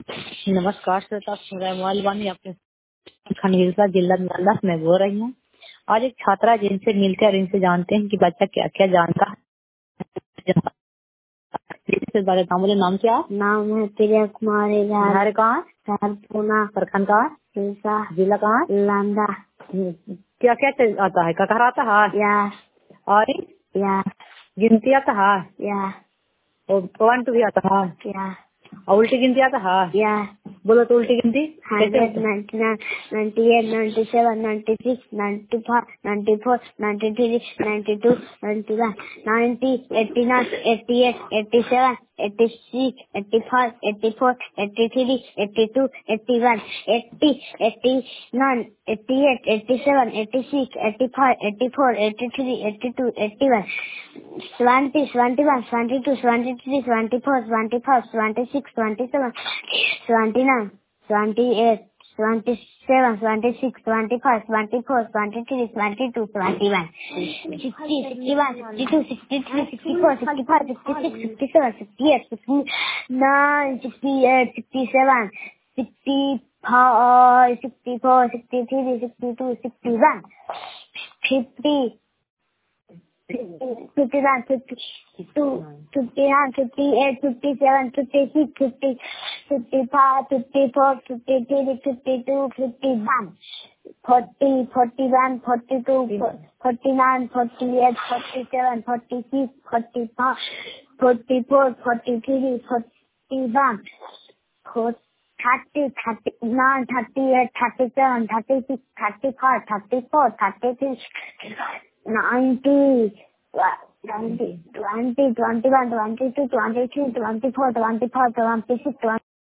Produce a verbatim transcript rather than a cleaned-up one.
नमस्कार श्रोता, सुन रहे मोबाइल वाणी अपने खंडवा जिला नालंदा से मैं बोल रही हूँ। आज एक छात्रा जिनसे मिलते हैं और इनसे जानते हैं कि बच्चा क्या क्या जानता है। इस बारे नाम बोले, नाम क्या? नाम है प्रिया कुमारी। घर कहाँ? पूना। प्रखंड कहाँ? जिला कहाँ? नालंदा। क्या क्या आता है? ककर आता है? या और या गिनती आता है? या और वन टू भी आता है? या और उल्टी गिनती आता है? या बोलो तो उल्टी गिनती hundred, ninety nine, ninety eight, ninety seven, ninety six, ninety five, ninety four, ninety three, ninety two, ninety one, ninety, eighty nine, eighty eight, eighty seven, eighty six, eighty five, eighty four, eighty three, eighty two, eighty one, eighty, eighty nine, eighty eight, eighty seven, eighty six, eighty five, eighty four, eighty three, eighty two, eighty one, seventy, seventy one, seventy two, seventy three, seventy four, seventy five, seventy six, seventy seven, seventy nine, seventy eight, seventy seven, seventy six, seventy five, seventy four, seventy three, seventy two, seventy one, sixty, sixty one, sixty two, sixty three, sixty four, sixty five, sixty six, sixty seven, sixty eight, sixty nine, sixty eight, sixty seven, sixty five, sixty four, sixty three, sixty two, sixty one, fifty, fifty one, fifty two, fifty nine, fifty eight, fifty seven, fifty six, fifty, fifty five, fifty four, fifty three, fifty two, fifty one, forty, forty one, forty two, forty nine, forty eight, forty seven, forty six, forty five, forty four, forty three, forty one, thirty, thirty nine, thirty eight, thirty seven, thirty six, thirty five, thirty four, thirty three, ninety, twenty, twenty, twenty one, twenty two, twenty three, twenty four, twenty five, twenty six, twenty